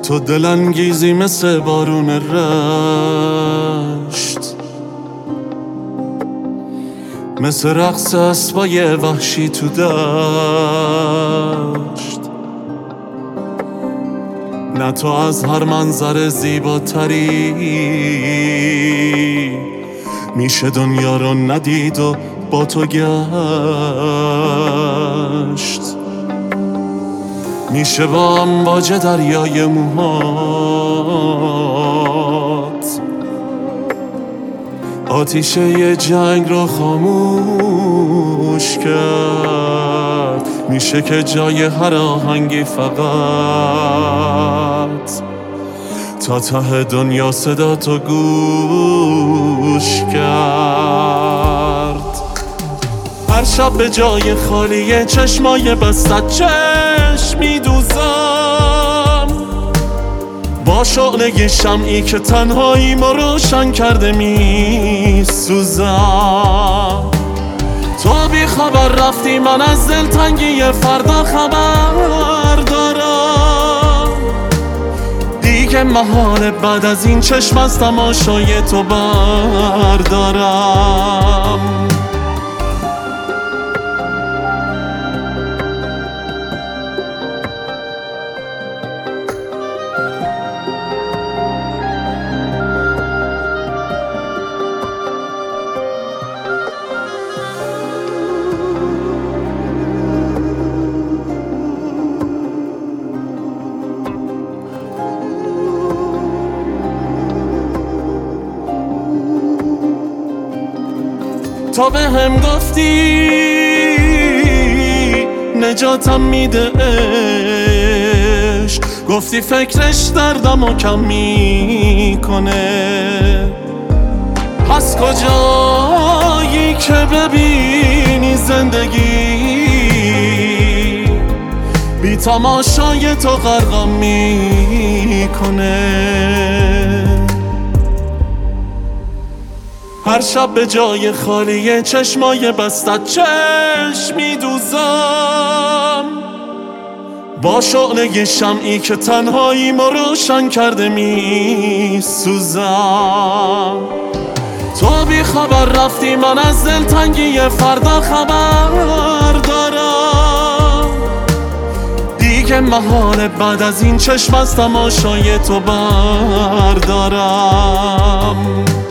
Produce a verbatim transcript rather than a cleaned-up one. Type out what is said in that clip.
تو دلانگیزی مثل بارون رشت، مثل رقص اسبای وحشی تو دشت. نه تو از هر منظر زیباتری میشه دنیا رو ندید و با تو گشت. میشه با امواج دریای موهات آتیشه یه جنگ رو خاموش کرد. میشه که جای هر آهنگی فقط تا ته دنیا صدا تو گوش کرد. هر شب به جای خالی چشمای بستت چشمی دوزم، با شعله شمعی که تنهایی ما روشن کرده می سوزم. تو بی خبر رفتی، من از دلتنگی فردا خبر دارم. دیگه محاله بعد از این چشم از تماشای تو بردارم. تا به هم گفتی نجاتم میده عشق، گفتی فکرش دردمو کم میکنه. پس کجایی که ببینی زندگی بی تماشای تو غرقم میکنه. هر شب به جای خالی چشمای بستت چشمی دوزم، با شعله شمعی که تنهایی ما روشن کرده می سوزم. تو بی خبر رفتی، من از دلتنگی فردا خبر دارم. دیگه محاله بعد از این چشم از تماشای تو بردارم.